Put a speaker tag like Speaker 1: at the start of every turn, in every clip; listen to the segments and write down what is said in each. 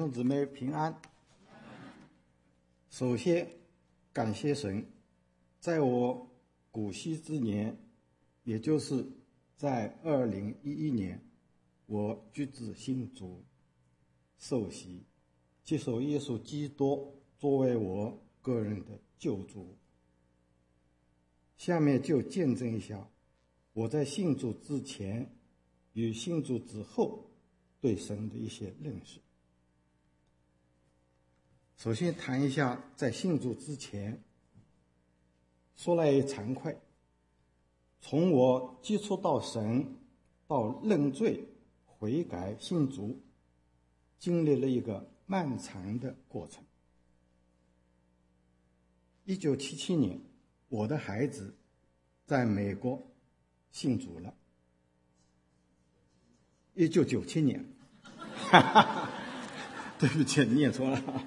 Speaker 1: 兄姊妹平安。首先感谢神，在我古稀之年，也就是在2011年，我决志信主，受洗，接受耶稣基督作为我个人的救主。下面就见证一下我在信主之前与信主之后对神的一些认识。首先谈一下在信主之前，说来也惭愧，从我接触到神到认罪悔改信主，经历了一个漫长的过程。1977年，我的孩子在美国信主了。1997年，对不起，念错了。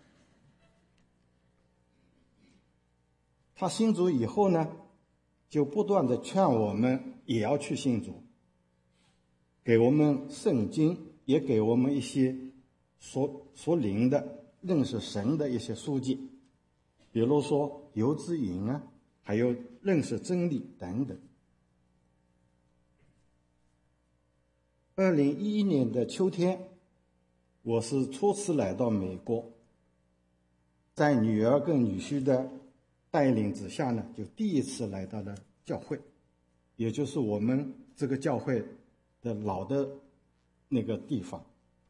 Speaker 1: 他信主以后呢，就不断的劝我们也要去信主，给我们圣经，也给我们一些属灵的认识神的一些书籍，比如说游之引啊，还有认识真理等等。2011年的秋天，我是初次来到美国，在女儿跟女婿的带领之下呢，就第一次来到了教会，也就是我们这个教会的老的那个地方。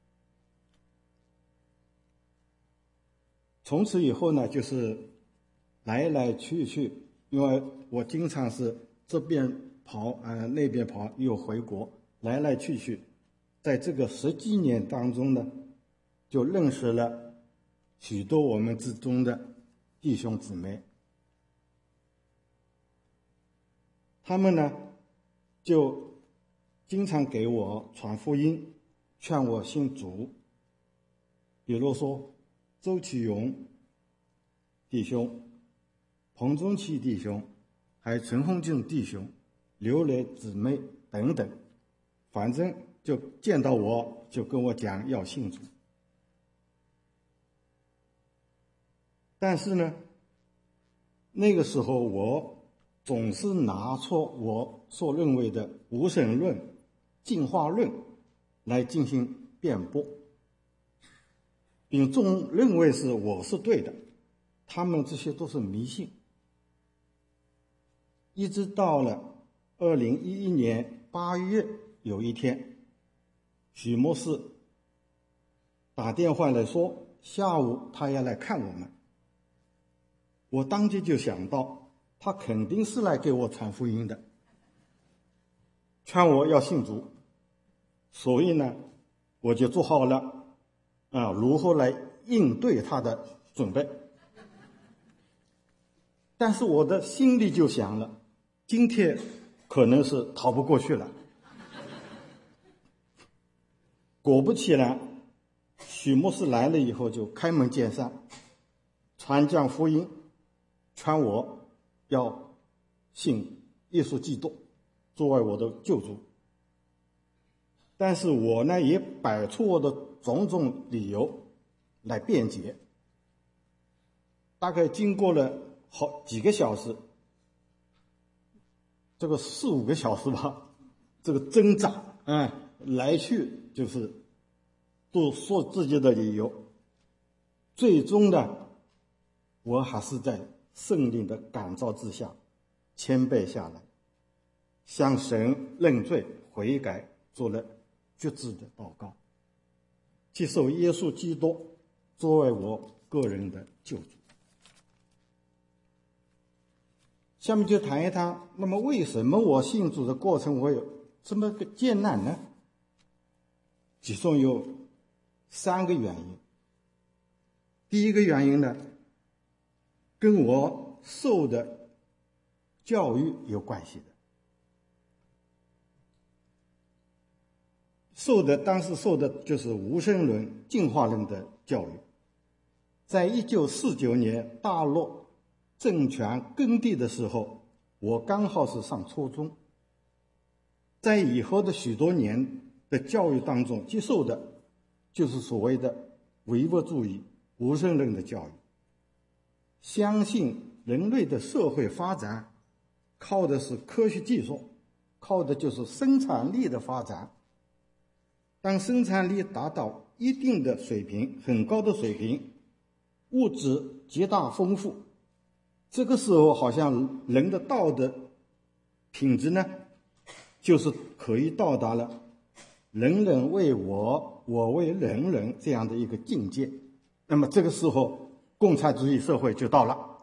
Speaker 1: 从此以后呢，就是来来去去，因为我经常是这边跑那边跑，又回国，来来去去。在这个10几年当中呢，就认识了许多我们之中的弟兄姊妹。他们呢，就经常给我传福音，劝我信主。比如说周启勇弟兄、彭中奇弟兄，还有陈洪俊弟兄、刘磊姊妹等等，反正就见到我就跟我讲要信主。但是呢，那个时候我总是拿出我所认为的无神论、进化论来进行辩驳，并总认为是我是对的，他们这些都是迷信。一直到了2011年8月有一天，许牧师打电话来说下午他要来看我们，我当即就想到他肯定是来给我传福音的，劝我要信主，所以呢，我就做好了如何来应对他的准备。但是我的心里就想了，今天可能是逃不过去了。果不其然，许牧师来了以后就开门见山，传讲福音，劝我要信耶稣基督作为我的救主。但是我呢，也摆出我的种种理由来辩解。大概经过了好几个小时，这个4、5个小时吧，这个挣扎来去就是都说自己的理由，最终呢，我还是在圣灵的感召之下谦卑下来，向神认罪悔改，做了决志的祷告，接受耶稣基督作为我个人的救主。下面就谈一谈，那么为什么我信主的过程我有这么个艰难呢？其中有3个原因。第一个原因呢，跟我受的教育有关系的。当时受的就是无神论、进化论的教育。在1949年大陆政权更替的时候，我刚好是上初中。在以后的许多年的教育当中接受的就是所谓的唯物主义、无神论的教育，相信人类的社会发展靠的是科学技术，靠的就是生产力的发展。当生产力达到一定的水平，很高的水平，物质极大丰富，这个时候好像人的道德品质呢，就是可以到达了人人为我，我为人人这样的一个境界。那么这个时候共产主义社会就到了。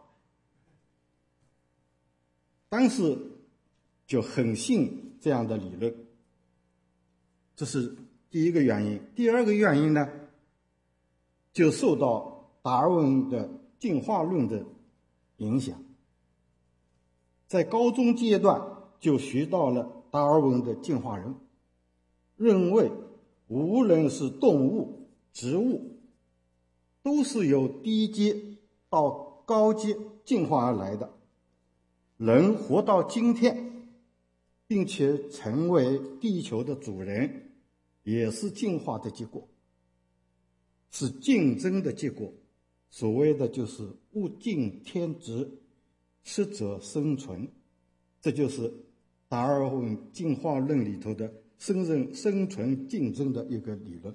Speaker 1: 当时就很信这样的理论，这是第一个原因。第二个原因呢，就受到达尔文的进化论的影响，在高中阶段就学到了达尔文的进化论，认为无论是动物、植物，都是由低阶到高阶进化而来的。人活到今天，并且成为地球的主人，也是进化的结果，是竞争的结果。所谓的就是物竞天择，适者生存，这就是达尔文进化论里头的生存竞争的一个理论。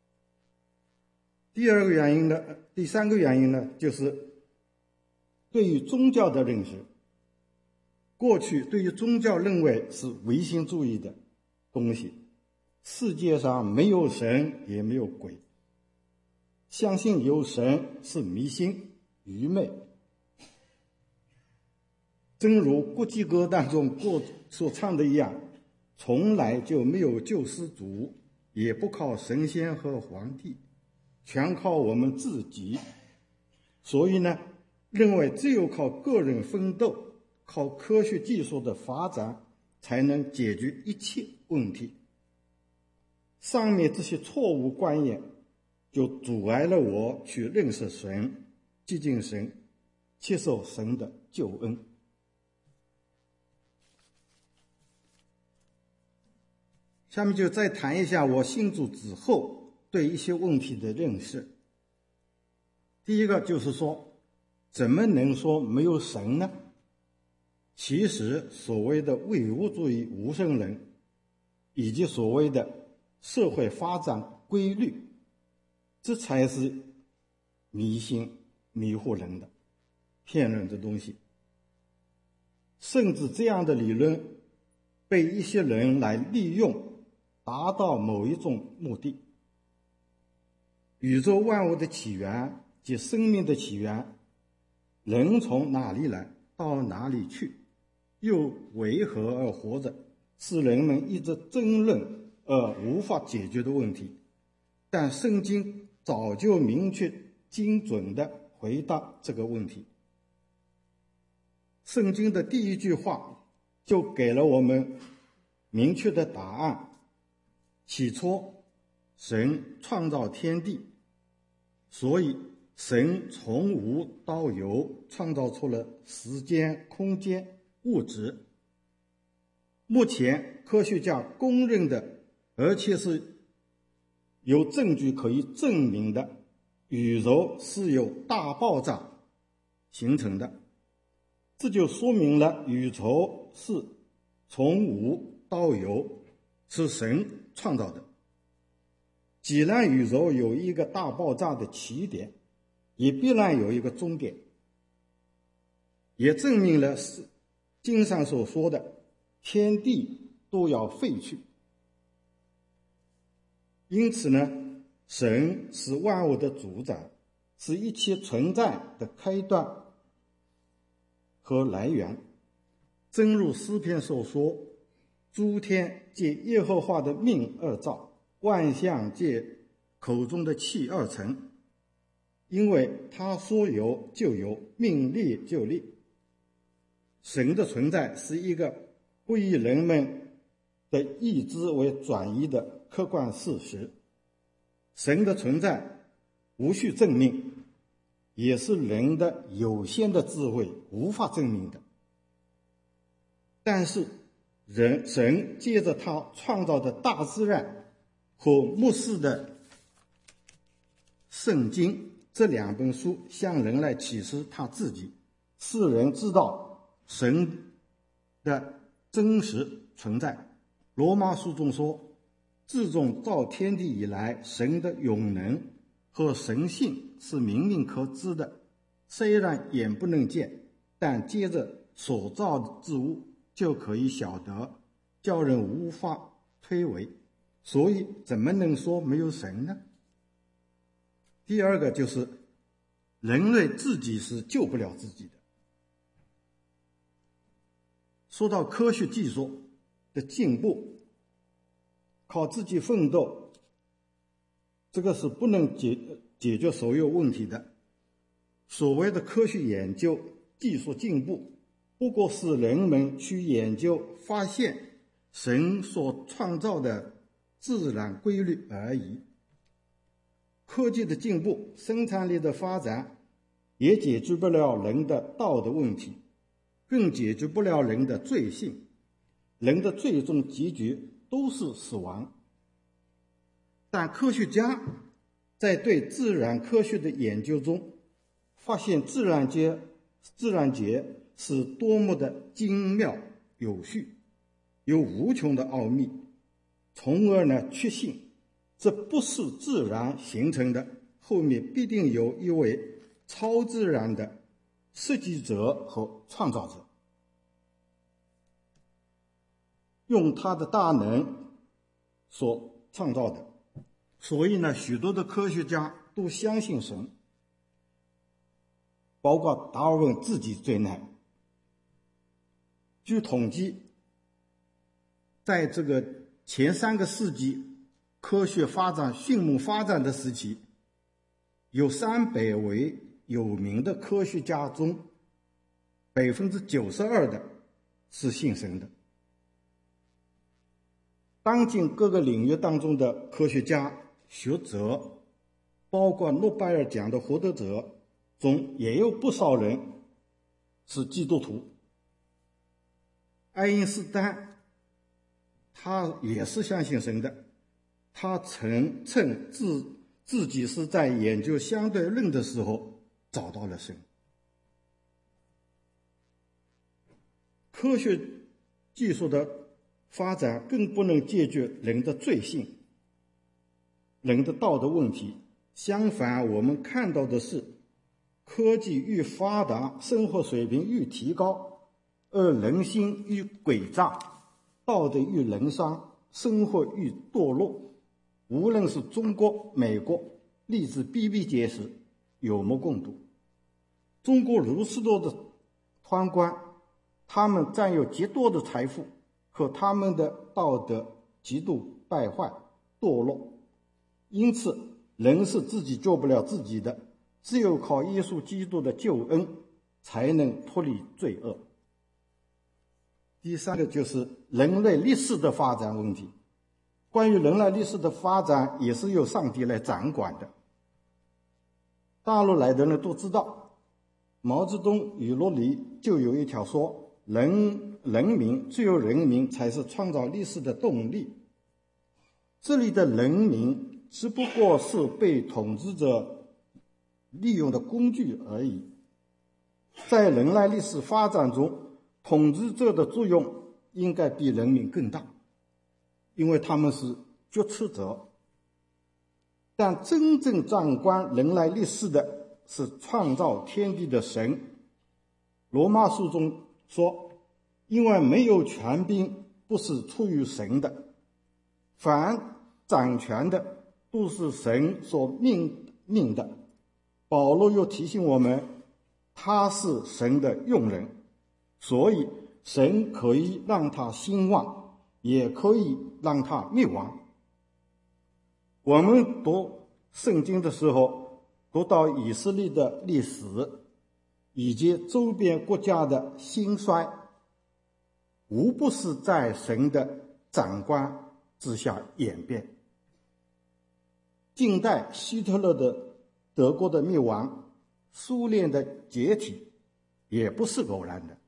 Speaker 1: 第三个原因呢，就是对于宗教的认识。过去对于宗教认为是唯心主义的东西，世界上没有神也没有鬼，相信有神是迷信愚昧。正如国际歌当中所唱的一样，从来就没有救世主，也不靠神仙和皇帝，全靠我们自己。所以呢，认为只有靠个人奋斗，靠科学技术的发展，才能解决一切问题。上面这些错误观念就阻碍了我去认识神，接近神，接受神的救恩。下面就再谈一下我信主之后对一些问题的认识。第一个就是说，怎么能说没有神呢？其实所谓的唯物主义、无神论，以及所谓的社会发展规律，这才是迷信、迷惑人的、骗人的东西。甚至这样的理论被一些人来利用，达到某一种目的。宇宙万物的起源及生命的起源，人从哪里来，到哪里去，又为何而活着，是人们一直争论而无法解决的问题。但圣经早就明确精准地回答这个问题。圣经的第一句话就给了我们明确的答案：起初神创造天地，所以神从无到有创造出了时间、空间、物质。目前科学家公认的，而且是有证据可以证明的，宇宙是由大爆炸形成的。这就说明了宇宙是从无到有，是神创造的。既然宇宙有一个大爆炸的起点，也必然有一个终点，也证明了经上所说的天地都要废去。因此呢，神是万物的主宰，是一切存在的开端和来源。正如诗篇所说，诸天借耶和华的命而造，万象借口中的气而成。因为他说有就有，命立就立。神的存在是一个不以人们的意志为转移的客观事实。神的存在无需证明，也是人的有限的智慧无法证明的。但是神借着他创造的大自然和末世的圣经这两本书向人来启示他自己，使人知道神的真实存在。罗马书中说，自从造天地以来，神的永能和神性是明明可知的，虽然眼不能见，但借着所造之物就可以晓得，叫人无法推诿。所以怎么能说没有神呢？第二个就是人类自己是救不了自己的。说到科学技术的进步，靠自己奋斗，这个是不能解决所有问题的。所谓的科学研究、技术进步，不过是人们去研究发现神所创造的自然规律而已。科技的进步、生产力的发展，也解决不了人的道德问题，更解决不了人的罪性。人的最终结局都是死亡。但科学家在对自然科学的研究中，发现自然界是多么的精妙有序，有无穷的奥秘，从而呢确信这不是自然形成的，后面必定有一位超自然的设计者和创造者，用他的大能所创造的。所以呢，许多的科学家都相信神，包括达尔文自己在内。据统计，在这个前3个世纪科学发展迅猛发展的时期，有300位有名的科学家中，92%的是信神的。当今各个领域当中的科学家、学者，包括诺贝尔奖的获得者中，也有不少人是基督徒。爱因斯坦他也是相信神的，他曾称自己是在研究相对论的时候找到了神。科学技术的发展更不能解决人的罪性、人的道德问题。相反，我们看到的是，科技愈发达，生活水平愈提高，而人心愈诡诈，道德愈沦丧，生活愈堕落。无论是中国、美国，例子比比皆是，有目共睹。中国如此多的贪官，他们占有极多的财富，可他们的道德极度败坏、堕落。因此，人是自己救不了自己的，只有靠耶稣基督的救恩，才能脱离罪恶。第3个就是人类历史的发展问题。关于人类历史的发展，也是由上帝来掌管的。大陆来的人都知道，毛泽东语录里就有一条说，人民只有人民才是创造历史的动力。这里的人民只不过是被统治者利用的工具而已。在人类历史发展中，统治者的作用应该比人民更大，因为他们是决策者。但真正掌管人类历史的是创造天地的神。罗马书中说，因为没有权柄不是出于神的，凡掌权的都是神所命的。保罗又提醒我们，他是神的用人，所以神可以让他兴旺，也可以让他灭亡。我们读圣经的时候，读到以色列的历史以及周边国家的兴衰，无不是在神的掌管之下演变。近代希特勒的德国的灭亡，苏联的解体，也不是偶然的。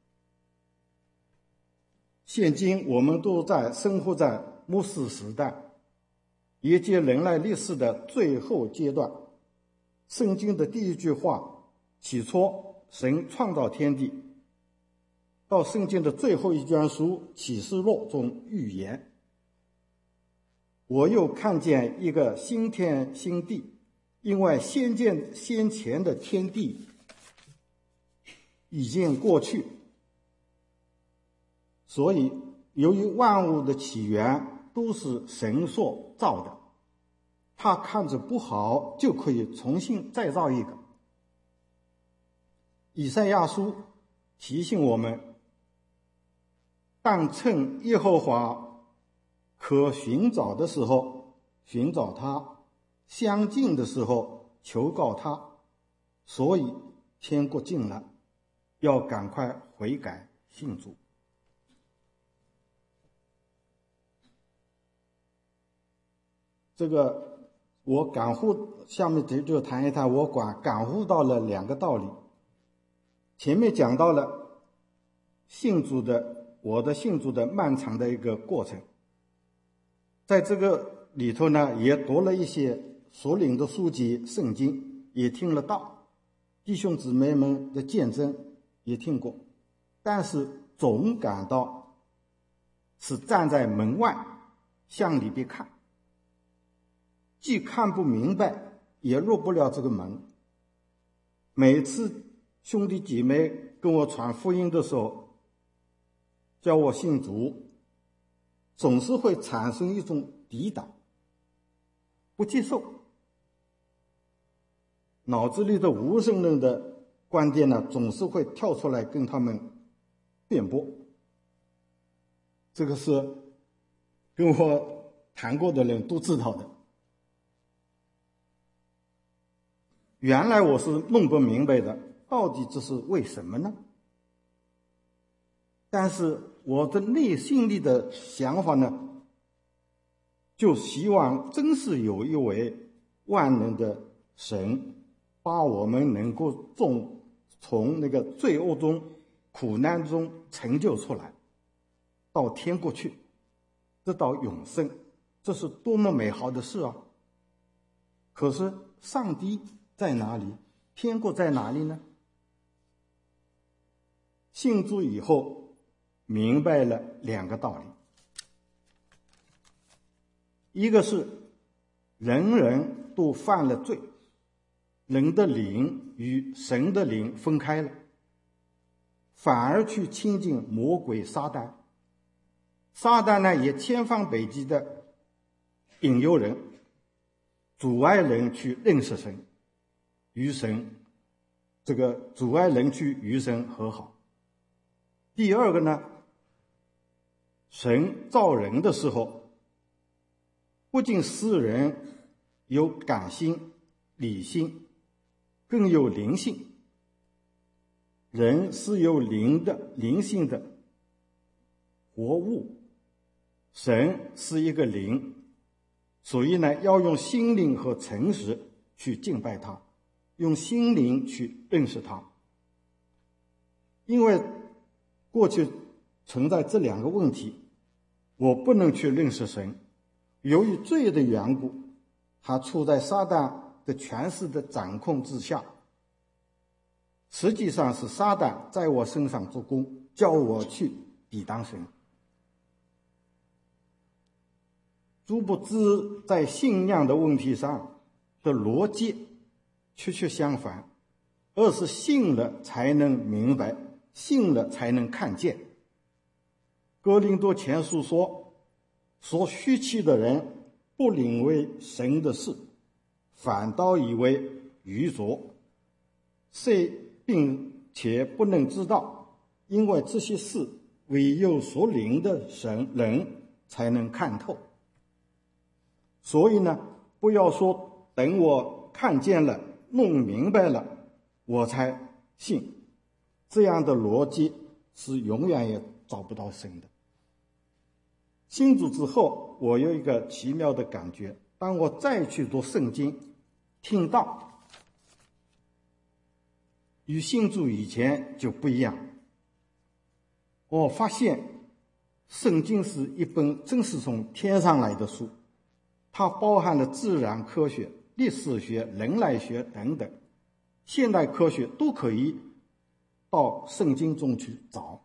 Speaker 1: 现今我们都生活在末世时代，也即人类历史的最后阶段。 圣经的第一句话，起初神创造天地，到圣经的最后一卷书启示录中预言，我又看见一个新天新地，因为先前的天地已经过去，所以由于万物的起源都是神所造的，他看着不好，就可以重新再造一个。以赛亚书提醒我们，但趁耶和华可寻找的时候寻找他，相近的时候求告他，所以天国近了，要赶快悔改信主。这个我感悟，下面就谈一谈我感悟到了两个道理。前面讲到了我的信主的漫长的一个过程，在这个里头呢，也读了一些属灵的书籍圣经，也听了道，弟兄姊妹们的见证也听过，但是总感到是站在门外向里边看，既看不明白，也入不了这个门。每次兄弟姐妹跟我传福音的时候，叫我信主，总是会产生一种抵挡，不接受，脑子里的无神论的观点呢，总是会跳出来跟他们辩驳。这个是跟我谈过的人都知道的。原来我是弄不明白的，到底这是为什么呢？但是我的内心里的想法呢，就希望真是有一位万能的神，把我们能够从那个罪恶中、苦难中成就出来，到天国去，得到永生，这是多么美好的事啊！可是上帝在哪里？天国在哪里呢？信主以后明白了两个道理，一个是人人都犯了罪，人的灵与神的灵分开了，反而去亲近魔鬼撒旦。撒旦呢，也千方百计的引诱人，阻碍人去认识神，阻碍人去与神和好。第二个呢，神造人的时候，不仅使人有感性、理性，更有灵性。人是有灵性的活物，神是一个灵，所以呢，要用心灵和诚实去敬拜他，用心灵去认识他。因为过去存在这两个问题，我不能去认识神，由于罪的缘故，他处在撒旦的权势的掌控之下，实际上是撒旦在我身上做工，叫我去抵挡神。殊不知在信仰的问题上的逻辑确相反，而是信了才能明白，信了才能看见。哥林多前书说，所虚弃的人不领会神的事，反倒以为愚拙，并且不能知道，因为这些事唯有所领的人才能看透。所以呢，不要说等我看见了、弄明白了，我才信，这样的逻辑是永远也找不到神的。信主之后，我有一个奇妙的感觉，当我再去读圣经、听道，与信主以前就不一样。我发现圣经是一本真是从天上来的书，它包含了自然科学、 历史学、人类学等等，现代科学都可以到圣经中去找。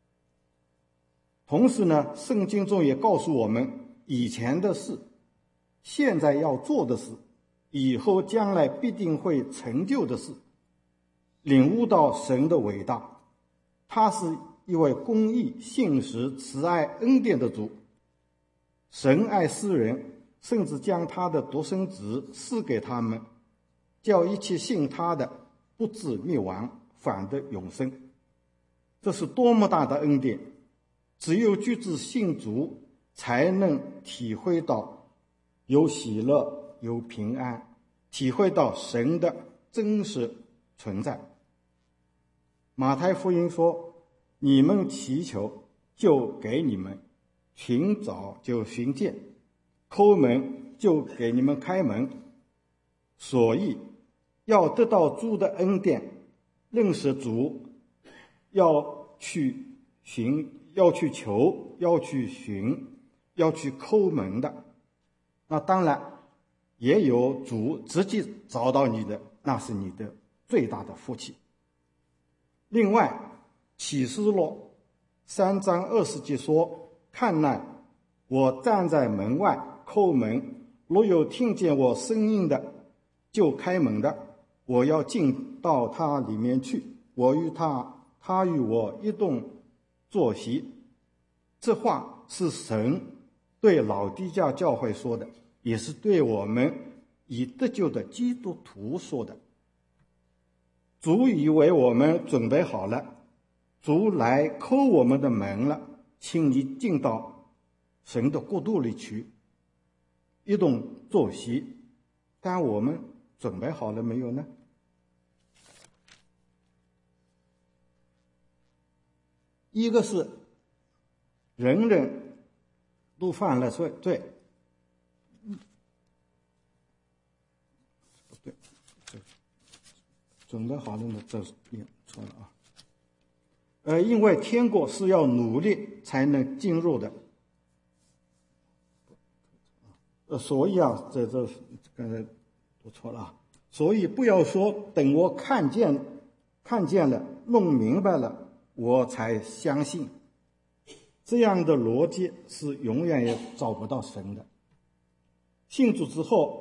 Speaker 1: 同时呢，圣经中也告诉我们以前的事，现在要做的事，以后将来必定会成就的事，领悟到神的伟大。他是一位公义、信实、慈爱、恩典的主。神爱世人，甚至将他的独生子赐给他们，叫一切信他的不至灭亡，反得永生。这是多么大的恩典！只有具志信主，才能体会到有喜乐、有平安，体会到神的真实存在。马太福音说：“你们祈求，就给你们；寻找，就寻见；叩门，就给你们开门。”所以，要得到主的恩典，认识主，要去寻，要去求，要去寻，要去叩门的。那当然，也有主直接找到你的，那是你的最大的福气。另外，启示录3章20节说：“看哪，我站在门外叩门，若有听见我声音的，就开门的，我要进到他里面去，我与他，他与我一同坐席。”这话是神对老底嘉教会说的，也是对我们已得救的基督徒说的。主已为我们准备好了，主来叩我们的门了，请你进到神的国度里去，一同坐席。但我们准备好了没有呢？一个是人人都犯了罪，不对，准备好了呢，这念错了啊。因为天国是要努力才能进入的。所以啊，这刚才读错了啊。所以不要说等我看见了，弄明白了，我才相信。这样的逻辑是永远也找不到神的。信主之后，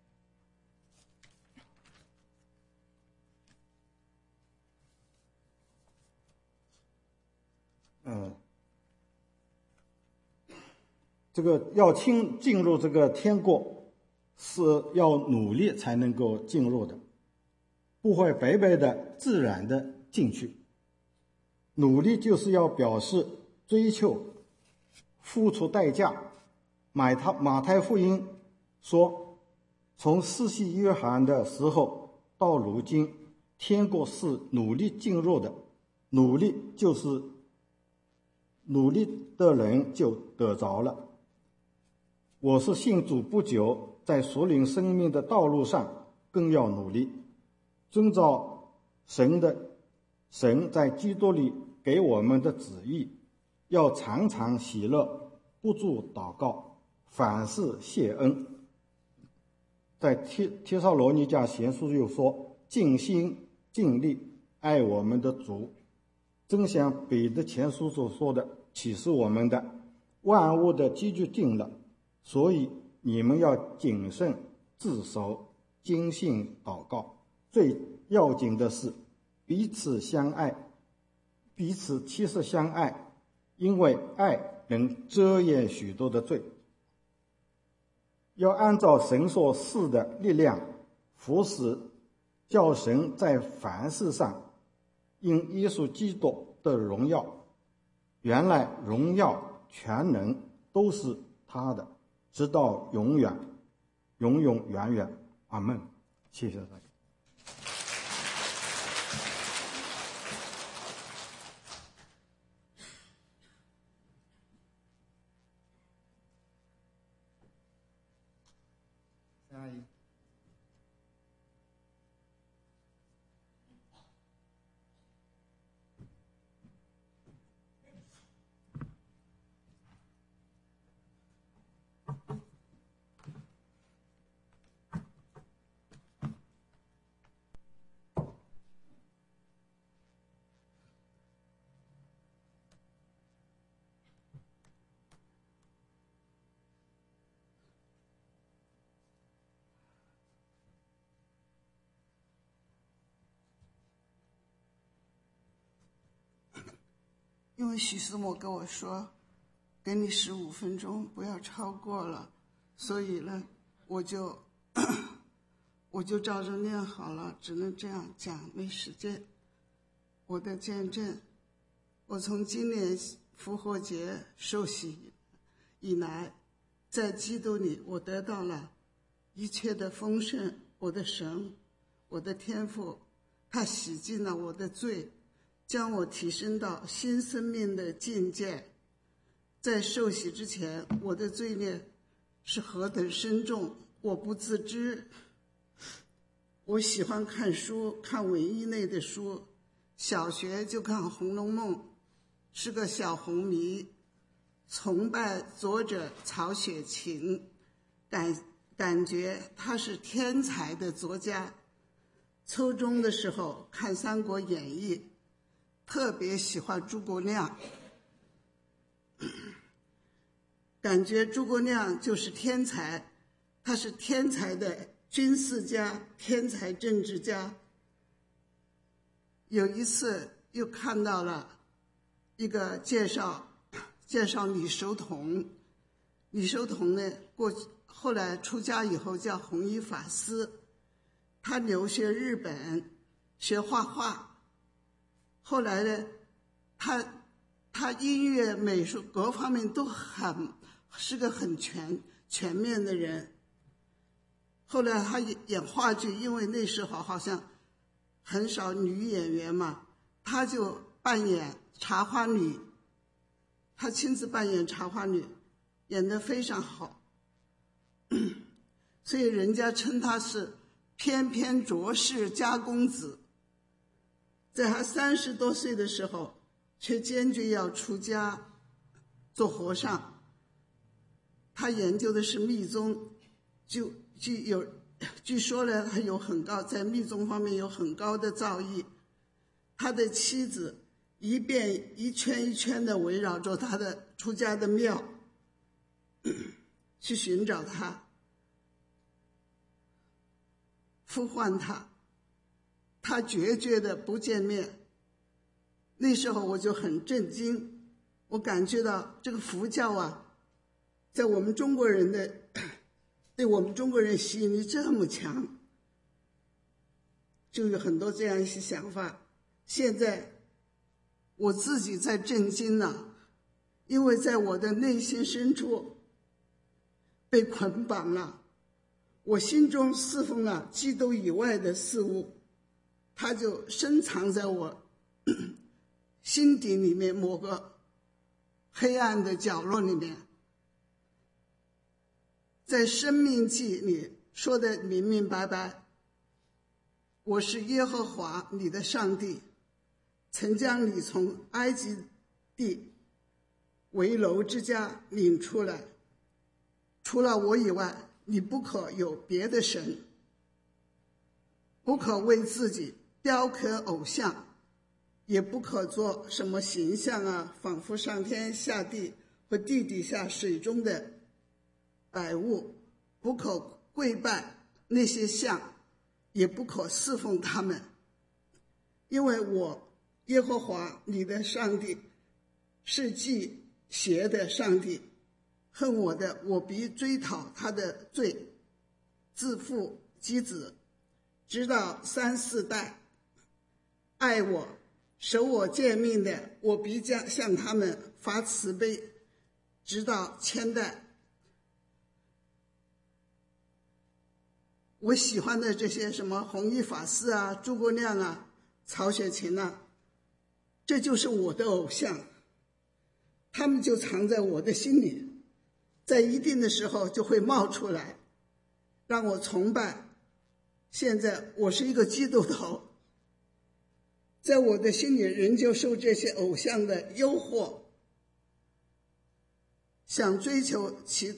Speaker 1: 这个要进入这个天国，是要努力才能够进入的，不会白白的自然的进去。努力就是要表示追求，付出代价。马太福音说，从施洗约翰的时候到如今，天国是努力进入的，努力就是努力的人就得着了。我是信主不久，在属灵生命的道路上更要努力，遵照神在基督里给我们的旨意，要常常喜乐，不住祷告，凡事谢恩。在帖撒罗尼迦前书又说，尽心尽力爱我们的主，正像彼得前书所说的，启示我们的万物的基局定了，所以你们要谨慎自守，精信祷告。最要紧的是彼此相爱，彼此其实相爱，因为爱能遮掩许多的罪。要按照神所赐的力量服侍，叫神在凡事上因耶稣基督的荣耀。原来荣耀全能都是他的，直到永远，永永远远。阿们。谢谢大家。下一
Speaker 2: 因为许思摩跟我说，给你15分钟，不要超过了，所以呢，我就照着念好了，只能这样讲，没时间。我的见证，我从今年复活节受洗以来，在基督里我得到了一切的丰盛。我的神，我的天父，他洗净了我的罪，将我提升到新生命的境界。在受洗之前，我的罪孽是何等深重，我不自知。我喜欢看书，看文艺类的书，小学就看《红楼梦》，是个小红迷，崇拜作者曹雪芹，感觉他是天才的作家。初中的时候看《三国演义》，特别喜欢诸葛亮，感觉诸葛亮就是天才，他是天才的军事家，天才政治家。有一次又看到了一个介绍李守同。李守同呢，后来出家以后叫弘一法师，他留学日本学画画，后来呢，他音乐美术各方面都是个很全面的人。后来他演话剧，因为那时候好像很少女演员嘛，他就扮演茶花女，他亲自扮演茶花女，演得非常好，所以人家称他是翩翩卓氏家公子。在他30多岁的时候，却坚决要出家做和尚。他研究的是密宗，据说呢，他在密宗方面有很高的造诣。他的妻子一圈一圈的围绕着他的出家的庙去寻找他，呼唤他，他决绝的不见面。那时候我就很震惊，我感觉到这个佛教啊，在我们中国人对我们中国人吸引力这么强，就有很多这样一些想法。现在我自己在震惊了，因为在我的内心深处被捆绑了，我心中侍奉了基督以外的事物，它就深藏在我心底里面某个黑暗的角落里面。在生命记里说的明明白白，我是耶和华你的上帝，曾将你从埃及地为楼之家领出来，除了我以外，你不可有别的神，不可为自己雕刻偶像，也不可做什么形象啊，仿佛上天下地和地底下水中的百物，不可跪拜那些像，也不可侍奉他们。因为我耶和华你的上帝是忌邪的上帝，恨我的，我必追讨他的罪，自父及子，直到3、4代；爱我守我诫命的，我必将向他们发慈悲，直到1000代。我喜欢的这些什么弘一法师啊、诸葛亮啊、曹雪芹啊，这就是我的偶像，他们就藏在我的心里，在一定的时候就会冒出来，让我崇拜。现在我是一个基督徒，在我的心里仍旧受这些偶像的诱惑，想追求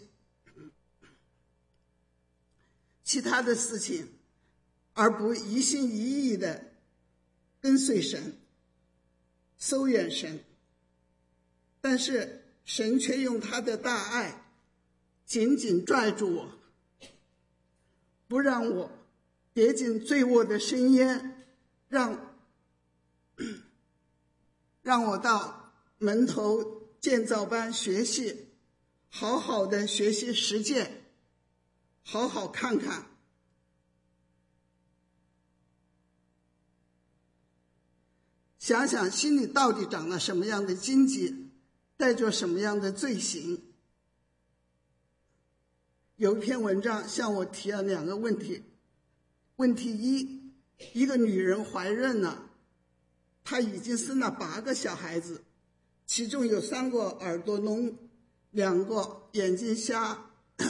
Speaker 2: 其他的事情，而不一心一意的跟随神，收远神。但是神却用他的大爱紧紧拽住我，不让我跌进罪恶的深渊，让我到门头建造班学习，好好的学习实践，好好看看。想想心里到底长了什么样的荆棘，带着什么样的罪行。有一篇文章向我提了2个问题。问题一，一个女人怀孕了，她已经生了8个小孩子，其中有3个耳朵聋，2个眼睛瞎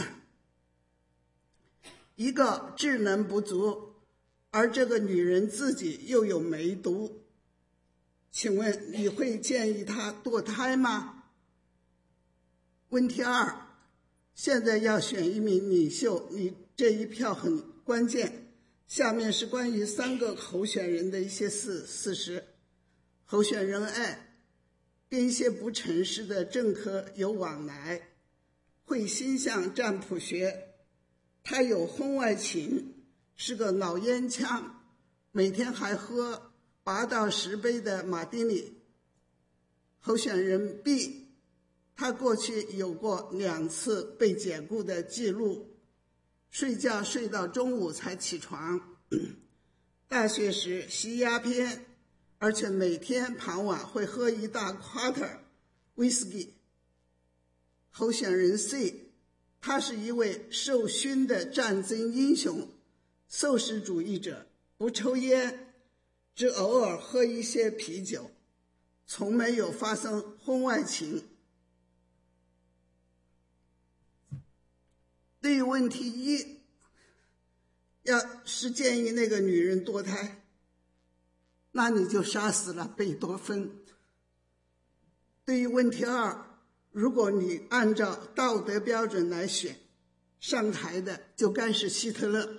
Speaker 2: ，1个智能不足，而这个女人自己又有梅毒，请问你会建议她堕胎吗？问题2，现在要选一名领袖，你这一票很关键。下面是关于3个候选人的一些事实。候选人 A 跟一些不诚实的政客有往来，会心向占卜学，他有婚外情，是个老烟枪，每天还喝8到10杯的马丁尼。候选人 B， 他过去有过2次被解雇的记录，睡觉睡到中午才起床，大学时吸鸦片，而且每天傍晚会喝1大 quarter whisky。 候选人 C， 他是一位受勋的战争英雄，素食主义者，不抽烟，只偶尔喝一些啤酒，从没有发生婚外情。对于问题1，要是建议那个女人堕胎，那你就杀死了贝多芬。对于问题2，如果你按照道德标准来选，上台的就该是希特勒。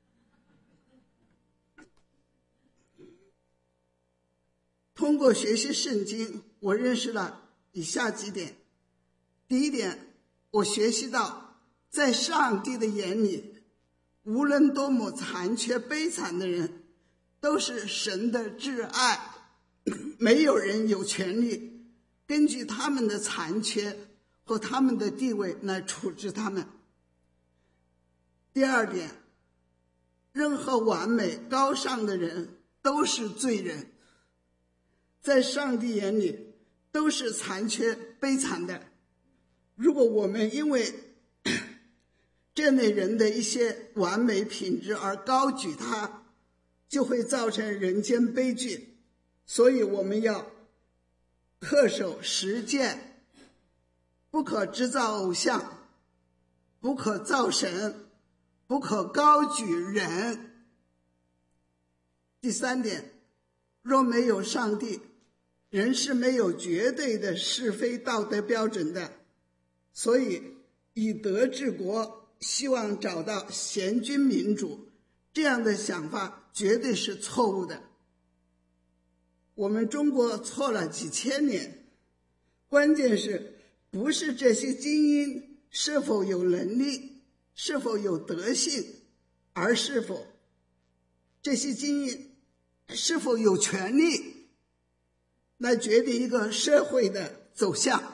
Speaker 2: 通过学习圣经，我认识了以下几点。第一点，我学习到在上帝的眼里，无论多么残缺悲惨的人，都是神的挚爱，没有人有权利根据他们的残缺和他们的地位来处置他们。第二点，任何完美高尚的人都是罪人，在上帝眼里都是残缺悲惨的。如果我们因为这类人的一些完美品质而高举他，就会造成人间悲剧。所以我们要恪守实践，不可制造偶像，不可造神，不可高举人。第三点，若没有上帝，人是没有绝对的是非道德标准的。所以以德治国，希望找到贤君民主，这样的想法绝对是错误的。我们中国错了几千年，关键是不是这些精英是否有能力，是否有德性，而是否这些精英是否有权利来决定一个社会的走向。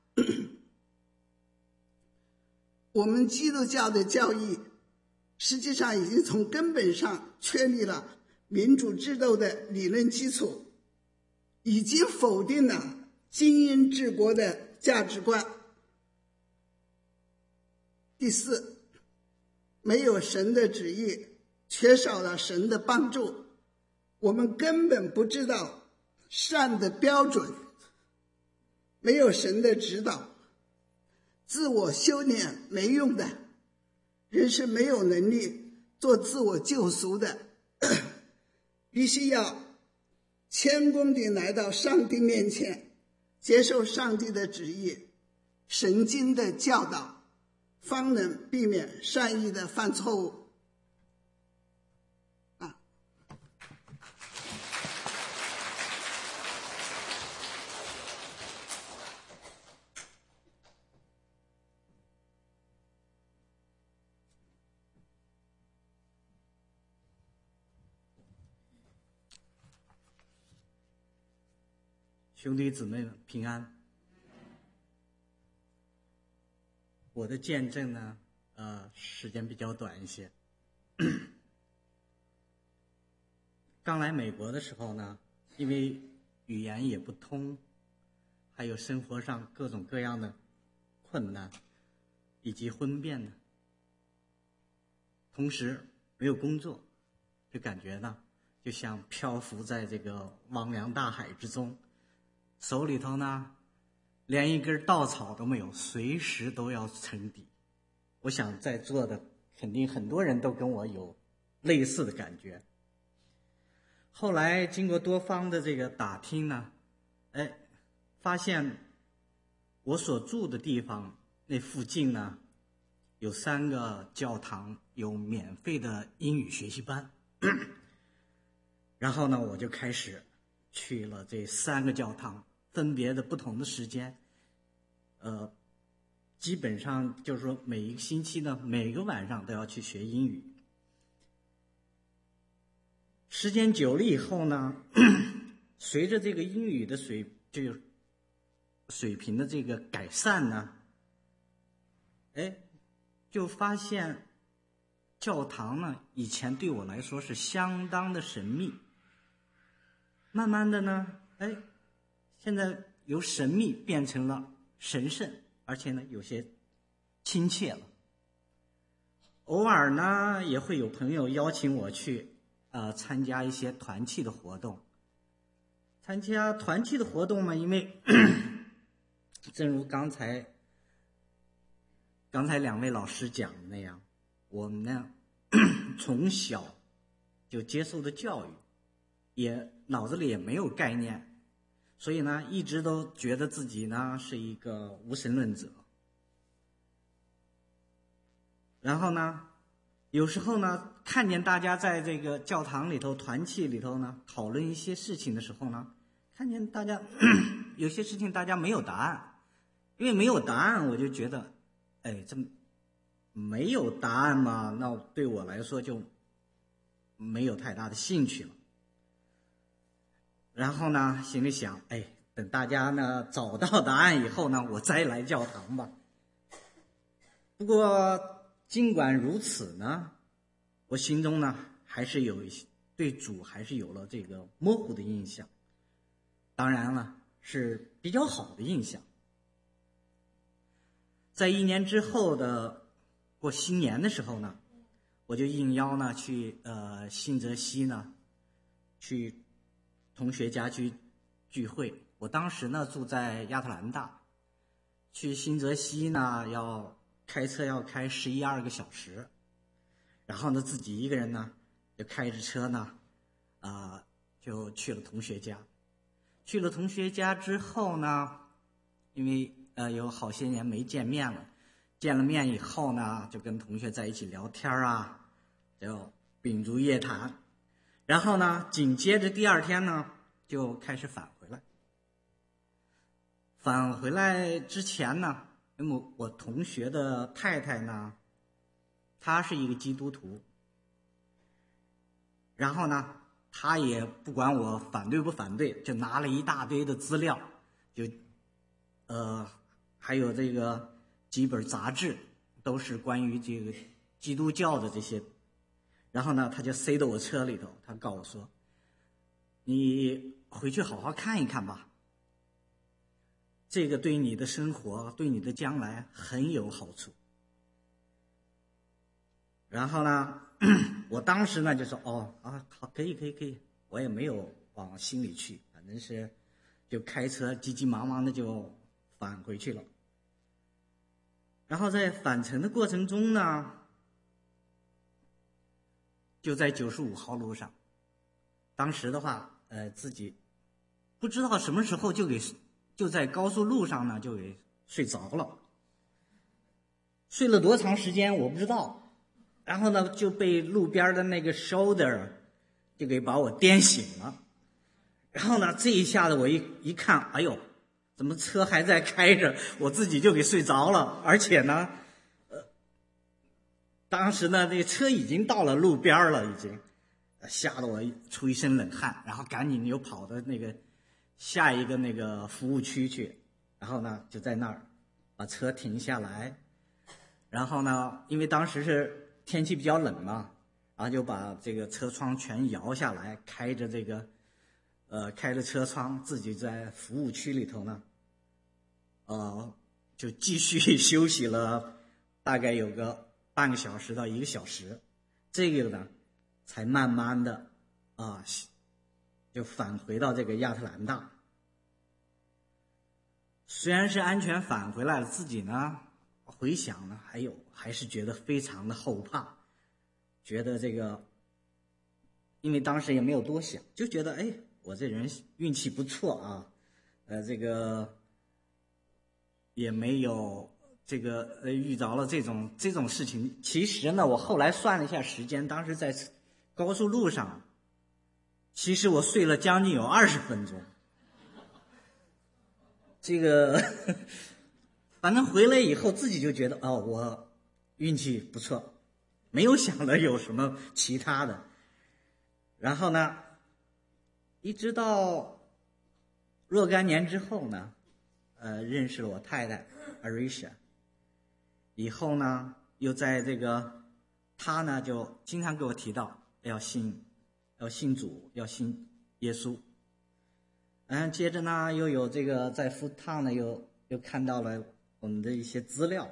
Speaker 2: 我们基督教的教义实际上已经从根本上确立了民主制度的理论基础，已经否定了精英治国的价值观。第四，没有神的旨意，缺少了神的帮助，我们根本不知道善的标准。没有神的指导，自我修炼没用的，人是没有能力做自我救赎的，必须要谦恭地来到上帝面前，接受上帝的旨意，神经的教导，方能避免善意的犯错误。
Speaker 3: 兄弟姊妹们平安。我的见证呢，时间比较短一些。刚来美国的时候呢，因为语言也不通，还有生活上各种各样的困难以及婚变呢，同时没有工作，就感觉呢就像漂浮在这个汪洋大海之中，手里头呢连一根稻草都没有，随时都要沉底。我想在座的肯定很多人都跟我有类似的感觉。后来经过多方的这个打听呢，发现我所住的地方那附近呢有3个教堂有免费的英语学习班。然后呢我就开始去了这3个教堂，分别的不同的时间，基本上就是说每一个星期呢，每个晚上都要去学英语。时间久了以后呢，随着这个英语的水平的这个改善呢，就发现教堂呢以前对我来说是相当的神秘，慢慢的呢，现在由神秘变成了神圣，而且呢有些亲切了。偶尔呢也会有朋友邀请我去参加一些团契的活动。参加团契的活动嘛，因为正如刚才2位老师讲的那样，我们呢从小就接受的教育，也脑子里也没有概念，所以呢一直都觉得自己呢是一个无神论者。然后呢有时候呢看见大家在这个教堂里头团契里头呢讨论一些事情的时候呢，看见大家有些事情大家没有答案，因为没有答案我就觉得这没有答案嘛，那对我来说就没有太大的兴趣了。然后呢心里想，等大家呢找到答案以后呢，我再来教堂吧。不过尽管如此呢，我心中呢还是有一些对主还是有了这个模糊的印象，当然了是比较好的印象。在1年之后的过新年的时候呢，我就应邀呢去新泽西呢去同学家去聚会。我当时呢住在亚特兰大，去新泽西呢要开车要开11-12个小时，然后呢自己一个人呢就开着车呢就去了同学家。去了同学家之后呢，因为有好些年没见面了，见了面以后呢就跟同学在一起聊天啊，就秉烛夜谈。然后呢紧接着第2天呢就开始返回来。返回来之前呢，因为我同学的太太呢她是一个基督徒，然后呢她也不管我反对不反对，就拿了一大堆的资料，就还有这个几本杂志，都是关于这个基督教的这些。然后呢他就塞到我车里头，他告诉我说，你回去好好看一看吧，这个对你的生活对你的将来很有好处。然后呢我当时呢就说好，可以，我也没有往心里去，反正是就开车急急忙忙的就返回去了。然后在返程的过程中呢，就在95号路上，当时的话自己不知道什么时候就在高速路上呢就给睡着了，睡了多长时间我不知道。然后呢就被路边的那个 shoulder 就给把我颠醒了。然后呢这一下子我一看，怎么车还在开着，我自己就给睡着了。而且呢当时呢这个车已经到了路边了，已经吓得我出一身冷汗，然后赶紧又跑到那个下一个那个服务区去，然后呢就在那儿把车停下来，然后呢因为当时是天气比较冷嘛，然后就把这个车窗全摇下来，开着车窗，自己在服务区里头呢就继续休息了大概有个半个小时到1个小时，这个呢才慢慢的就返回到这个亚特兰大。虽然是安全返回来了，自己呢回想呢还是觉得非常的后怕，觉得这个因为当时也没有多想，就觉得我这人运气不错啊，这个也没有这个遇着了这种事情。其实呢我后来算了一下时间，当时在高速路上，其实我睡了将近有20分钟。这个反正回来以后自己就觉得我运气不错，没有想着有什么其他的。然后呢一直到若干年之后呢认识了我太太 Arisha 以后呢，又在这个她呢就经常给我提到要信主，要信耶稣。接着呢又有这个在富烫呢又看到了我们的一些资料，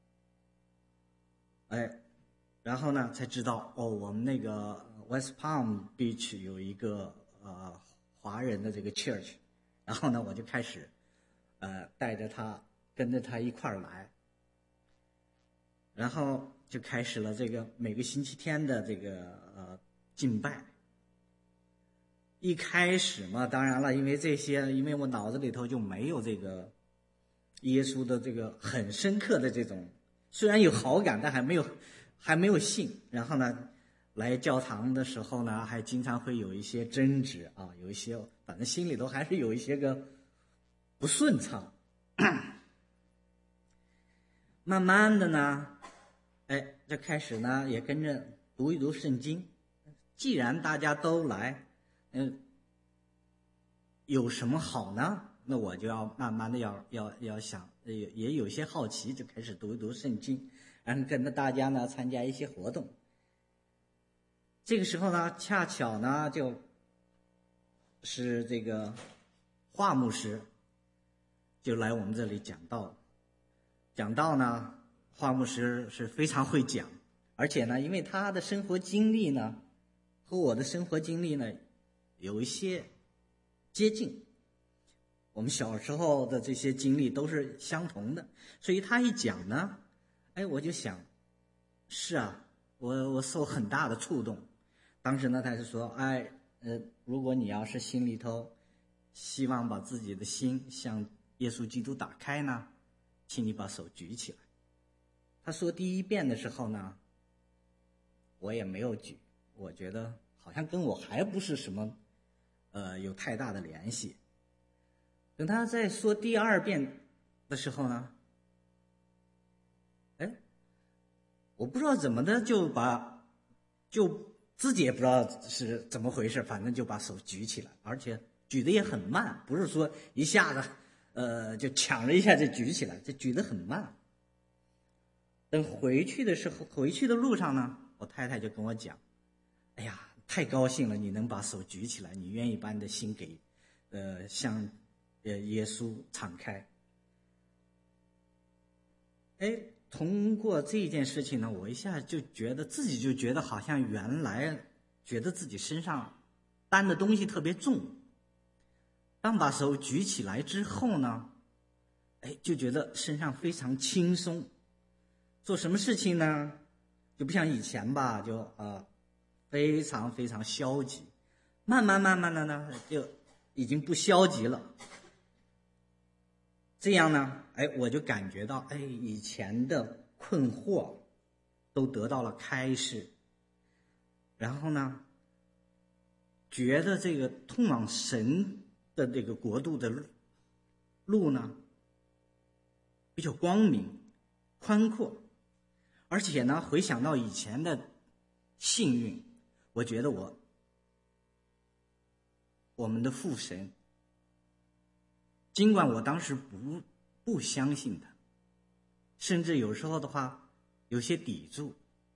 Speaker 3: 然后呢才知道我们那个 West Palm Beach 有一个华人的这个 church， 然后呢我就开始带着他跟着他一块儿来，然后就开始了这个每个星期天的这个敬拜。一开始嘛，当然了，因为我脑子里头就没有这个耶稣的这个很深刻的这种，虽然有好感，但还没有信。然后呢，来教堂的时候呢，还经常会有一些争执啊，有一些反正心里头还是有一些个不顺畅。慢慢的呢，就开始呢也跟着读一读圣经。既然大家都来，有什么好呢？那我就要慢慢的要想，也有些好奇，就开始读一读圣经，然后跟着大家呢参加一些活动。这个时候呢，恰巧呢就是这个华牧师就来我们这里讲道。讲道呢，华牧师是非常会讲，而且呢，因为他的生活经历呢和我的生活经历呢有一些接近，我们小时候的这些经历都是相同的，所以他一讲呢，我就想，是啊，我受很大的触动。当时呢，他就说，如果你要是心里头希望把自己的心向耶稣基督打开呢，请你把手举起来。他说第一遍的时候呢，我也没有举，我觉得好像跟我还不是什么有太大的联系。等他在说第二遍的时候呢，我不知道怎么的就自己也不知道是怎么回事，反正就把手举起来，而且举得也很慢，不是说一下子就抢了一下就举起来，就举得很慢。等回去的路上呢，我太太就跟我讲，哎呀，太高兴了，你能把手举起来，你愿意把你的心给向耶稣敞开。通过这件事情呢，我一下自己就觉得好像原来觉得自己身上担的东西特别重，当把手举起来之后呢，就觉得身上非常轻松，做什么事情呢就不像以前吧，就非常非常消极，慢慢的呢就已经不消极了。这样呢我就感觉到以前的困惑都得到了开示，然后呢觉得这个通往神的这个国度的路呢比较光明宽阔，而且呢回想到以前的幸运，我觉得我们的父神尽管我当时不相信他，甚至有时候的话有些抵触，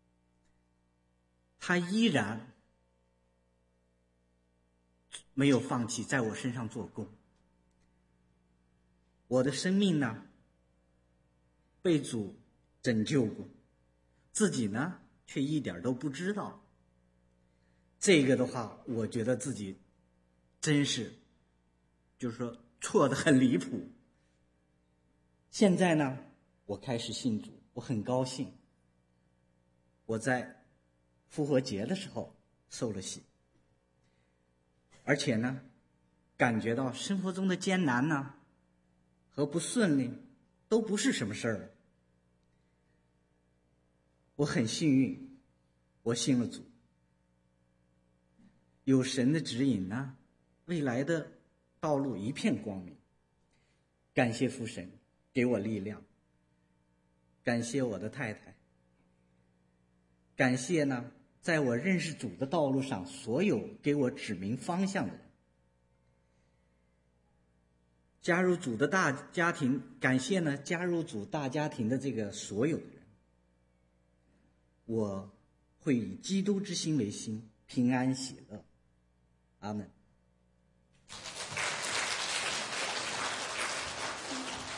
Speaker 3: 他依然没有放弃在我身上做工。我的生命呢被主拯救过，自己呢却一点都不知道。这个的话，我觉得自己真是就是说错得很离谱。现在呢我开始信主，我很高兴，我在复活节的时候受了洗，而且呢感觉到生活中的艰难呢和不顺利都不是什么事儿了。我很幸运，我信了主，有神的指引呢，未来的道路一片光明。感谢父神给我力量，感谢我的太太，感谢呢在我认识主的道路上所有给我指明方向的人。加入主的大家庭，感谢呢加入主大家庭的这个所有的人。我会以基督之心为心，平安喜乐。阿们。